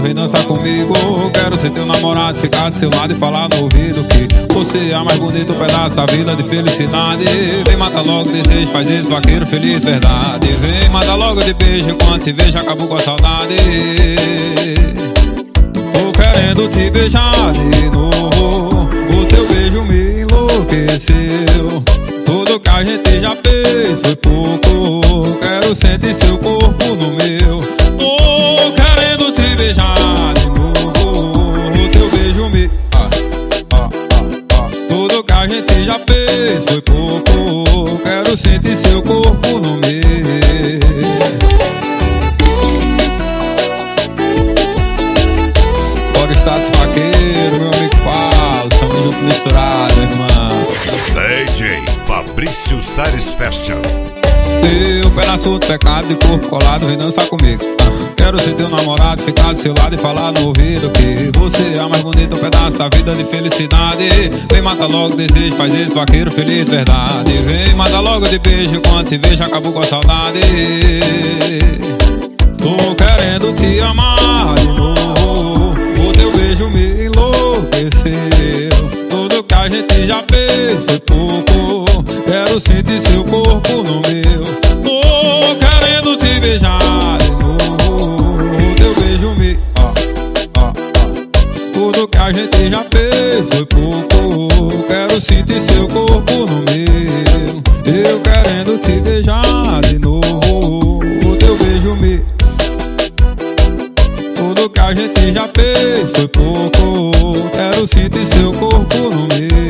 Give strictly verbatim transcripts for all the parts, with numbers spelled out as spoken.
colado, vem dançar comigo. Quero ser teu namorado, ficar do seu lado e falar no ouvido que você é a mais bonita, um pedaço da vida de felicidade. Vem, mata logo o desejo, faz desse vaqueiro feliz, verdade. Vem, mata logo de beijo, quando te vejo acabou com a saudade. Tô querendo te beijar de novo, o teu beijo me enlouqueceu. Tudo que a gente já fez foi pouco, quero sentir seu corpo no meu. Tô querendo te beijar de novo, o teu beijo me... Ah, ah, ah, ah. Tudo que a gente já fez foi pouco, quero sentir seu corpo no meu. Bora Status Vaqueiro, meu amigo Paulo, estamos juntos misturados, irmão. D J Fabrício Salles Fashion. Teu pedaço de pecado de corpo colado, vem dançar comigo. Quero ser teu namorado, ficar do seu lado e falar no ouvido que você é a mais bonita, um pedaço da vida de felicidade. Vem, mata logo o desejo, faz esse vaqueiro feliz, verdade. Vem, mata logo de beijo, quando te vejo acabou com a saudade. Tô querendo te amar de novo, o teu beijo me enlouqueceu. Tudo que a gente já fez foi pouco, quero sentir seu corpo no meu. Tô querendo te beijar de novo, o teu beijo me... Ah, ah, ah. Tudo que a gente já fez foi pouco, quero sentir seu corpo no meu. Eu querendo te beijar de novo, o teu beijo me... Tudo que a gente já fez foi pouco, quero sentir seu corpo no meu.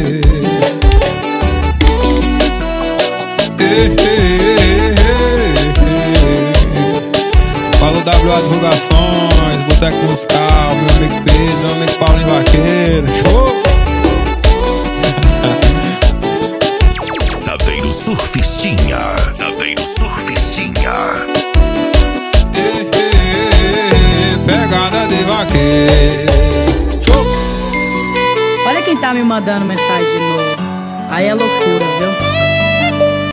Ei, ei, ei, ei. Fala o W A Divulgações, Boteco Musical, meu amigo Pedro, meu amigo Paulinho Vaqueiro. Show! Zaveiro Surfistinha, Zaveiro Surfistinha. Ei, ei, ei, pegada de vaqueiro. Show! Olha quem tá me mandando mensagem de novo. Aí é loucura, viu?